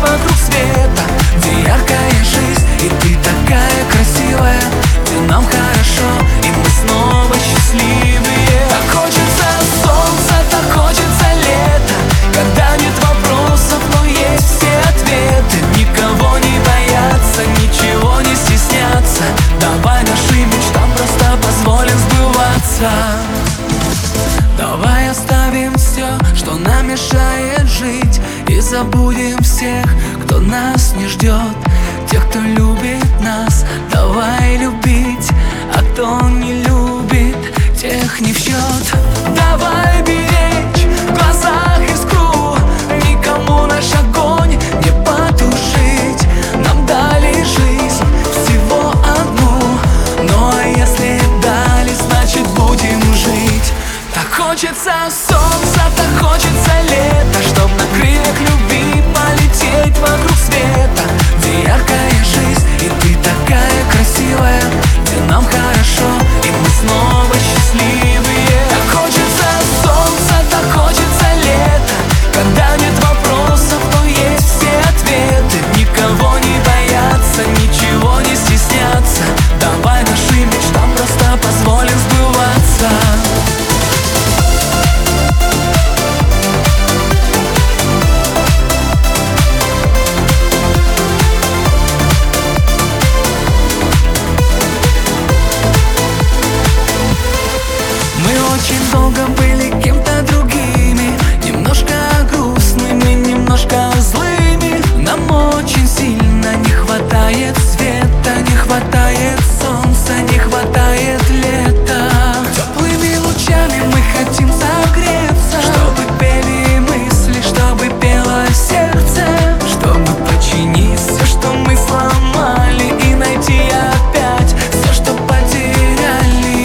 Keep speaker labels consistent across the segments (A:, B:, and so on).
A: вокруг света, где яркая жизнь, и ты такая красивая, где нам хорошо, и мы снова счастливые. Так хочется солнца, так хочется лета, когда нет вопросов, но есть все ответы. Никого не бояться, ничего не стесняться, давай нашим мечтам просто позволим сбываться. Давай оставим все, что нам мешает жить, и забудем всех, кто нас не ждет. Тех, кто любит нас, давай любить, а кто не любит, тех не в счет. Давай беречь в глазах искру, никому наш огонь не потушить. Нам дали жизнь всего одну, ну а если дали, значит будем жить. Так хочется солнца, так хочется лета, чтоб на крыльях любви полететь вокруг света, где яркая жизнь, и ты такая красивая, где нам хорошо, и мы снова счастливые. Так хочется солнца, так хочется лета, когда нет вопросов, но есть все ответы. Никого не бояться, ничего не стесняться, давай нашим мечтам просто позволим сбываться. Очень долго были кем-то другими, немножко грустными, немножко злыми. Нам очень сильно не хватает света, не хватает солнца, не хватает лета. Теплыми лучами мы хотим согреться, чтобы пели мысли, чтобы пело сердце, чтобы починить все, что мы сломали, и найти опять все, что потеряли.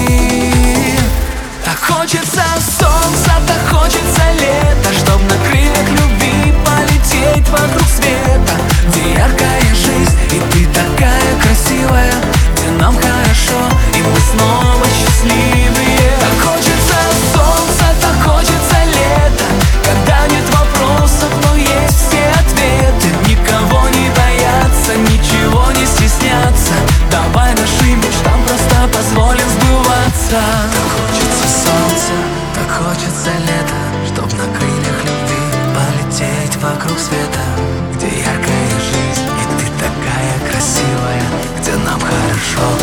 A: Хочется солнца, так хочется лета, чтоб на крыльях любви полететь вокруг света, где яркая жизнь, и ты такая красивая, где нам хорошо, и мы снова счастливые. Так хочется солнца, так хочется лета, когда нет вопросов, но есть все ответы. Никого не бояться, ничего не стесняться, давай нашим мечтам просто позволим сбываться. Так хочется лето, чтоб на крыльях любви полететь вокруг света, где яркая жизнь, и ты такая красивая, где нам хорошо,